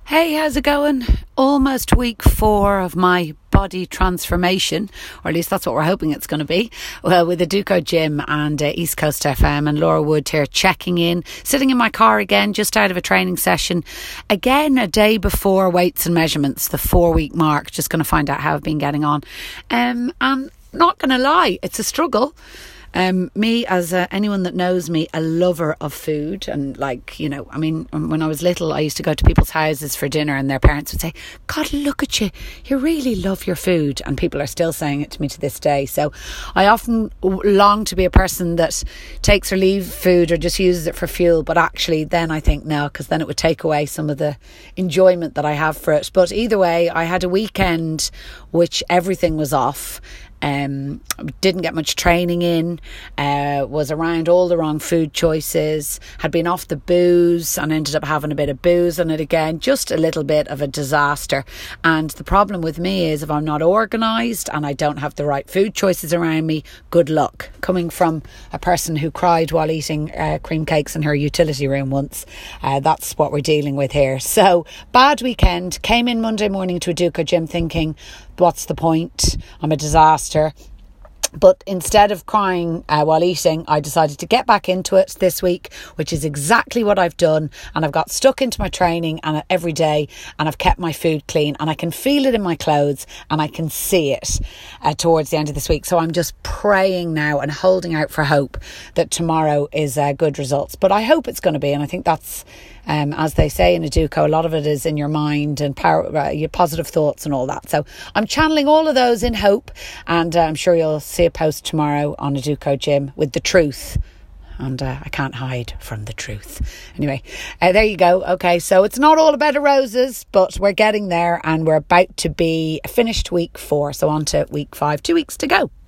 Hey, how's it going? Almost week 4 of my body transformation, or at least that's what we're hoping it's going to be. Well, with the Duco Gym and East Coast FM and Laura Wood here checking in, sitting in my car again, just out of a training session. Again, a day before weights and measurements, the 4-week mark, just going to find out how I've been getting on. And not going to lie, it's a struggle. Me, as anyone that knows me, a lover of food, and when I was little, I used to go to people's houses for dinner and their parents would say, God, look at you, you really love your food, and people are still saying it to me to this day. So I often long to be a person that takes or leaves food or just uses it for fuel, but actually then I think no, because then it would take away some of the enjoyment that I have for it. But either way, I had a weekend which everything was off. Didn't get much training in, was around all the wrong food choices, had been off the booze and ended up having a bit of booze on it again, just a little bit of a disaster. And the problem with me is if I'm not organised and I don't have the right food choices around me, good luck. Coming from a person who cried while eating cream cakes in her utility room once, that's what we're dealing with here. So bad weekend, came in Monday morning to a Duco Gym thinking, what's the point? I'm a disaster. But instead of crying while eating, I decided to get back into it this week, which is exactly what I've done. And I've got stuck into my training and every day, and I've kept my food clean, and I can feel it in my clothes and I can see it towards the end of this week. So I'm just praying now and holding out for hope that tomorrow is good results. But I hope it's going to be, and I think that's as they say in a Duco, a lot of it is in your mind and your positive thoughts and all that. So I'm channeling all of those in hope, and I'm sure you'll see a post tomorrow on a Duco Gym with the truth. And I can't hide from the truth. Anyway, there you go. Okay, so it's not all a bed of roses, but we're getting there, and we're about to be finished week 4. So on to week 5, 2 weeks to go.